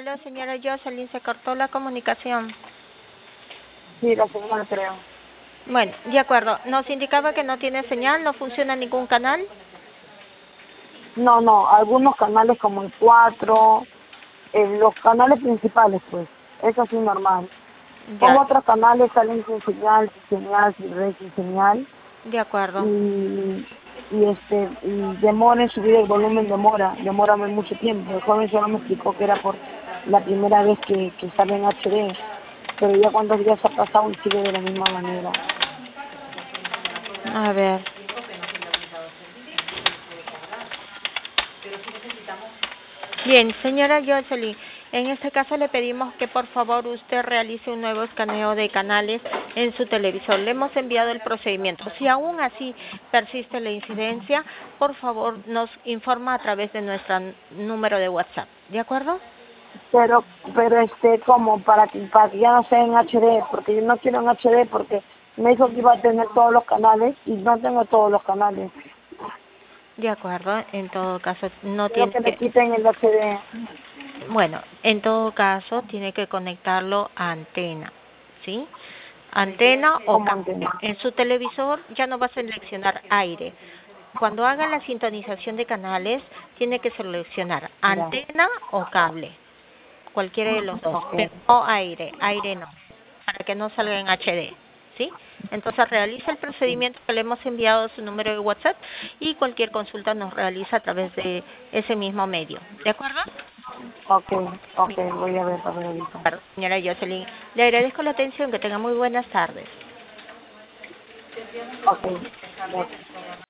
Aló, señora Jocelyn, se cortó la comunicación. Sí, la segunda creo. Bueno, de acuerdo. Nos indicaba que no tiene señal, no funciona ningún canal. No, algunos canales como el 4, los canales principales, pues, eso sí normal. Como Ya, otros canales salen sin señal, sin red, sin señal, de acuerdo. y demora en subir el volumen, demora mucho tiempo. El joven solo me explicó que era por la primera vez que sale en HD, pero ya cuántos días ha pasado y sigue de la misma manera. A ver. Bien, señora Jocelyn, en este caso le pedimos que por favor usted realice un nuevo escaneo de canales en su televisor. Le hemos enviado el procedimiento. Si aún así persiste la incidencia, por favor nos informa a través de nuestro número de WhatsApp. ¿De acuerdo? Pero como para que ya no sea en HD, porque yo no quiero en HD porque me dijo que iba a tener todos los canales y no tengo todos los canales. De acuerdo, en todo caso no Quiero tiene que me que, quiten el HD. bueno, en todo caso tiene que conectarlo a antena, ¿sí? Antena o Como cable. antena. En su televisor ya no va a seleccionar aire. Cuando haga la sintonización de canales, tiene que seleccionar Ya, antena o cable, cualquiera de los dos, ok, pero no aire no, para que no salga en HD, ¿sí? Entonces realiza el sí. procedimiento que le hemos enviado a su número de WhatsApp y cualquier consulta nos realiza a través de ese mismo medio, ¿de acuerdo? Ok, voy a ver para ver ahorita. Claro, señora Jocelyn, le agradezco la atención, que tenga muy buenas tardes. Ok, gracias.